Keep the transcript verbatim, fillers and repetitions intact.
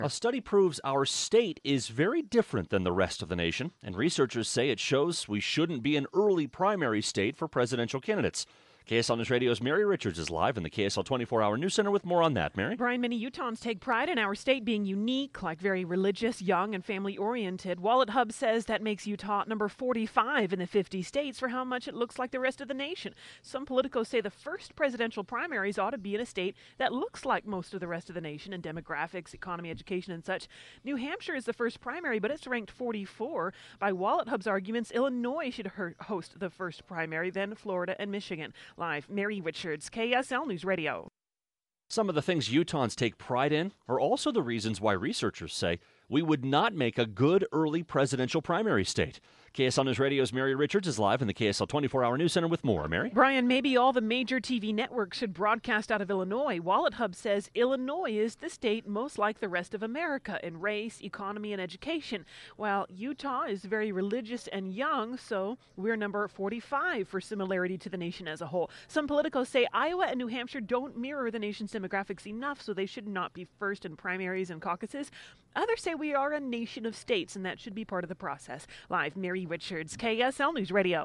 A study proves our state is very different than the rest of the nation, and researchers say it shows we shouldn't be an early primary state for presidential candidates. K S L News Radio's Mary Richards is live in the K S L twenty-four hour News Center with more on that. Mary? Brian, many Utahns take pride in our state being unique, like very religious, young, and family-oriented. Wallet Hub says that makes Utah number forty-five in the fifty states for how much it looks like the rest of the nation. Some politicos say the first presidential primaries ought to be in a state that looks like most of the rest of the nation in demographics, economy, education, and such. New Hampshire is the first primary, but it's ranked forty-four. By Wallet Hub's arguments, Illinois should host the first primary, then Florida and Michigan. Live, Mary Richards, K S L News Radio. Some of the things Utahns take pride in are also the reasons why researchers say we would not make a good early presidential primary state. K S L News Radio's Mary Richards is live in the K S L twenty-four hour News Center with more. Mary? Brian, maybe all the major T V networks should broadcast out of Illinois. Wallet Hub says Illinois is the state most like the rest of America in race, economy, and education, while Utah is very religious and young, so we're number forty-five for similarity to the nation as a whole. Some politicos say Iowa and New Hampshire don't mirror the nation's demographics enough, so they should not be first in primaries and caucuses. Others say we are a nation of states, and that should be part of the process. Live, Mary Richards, K S L News Radio.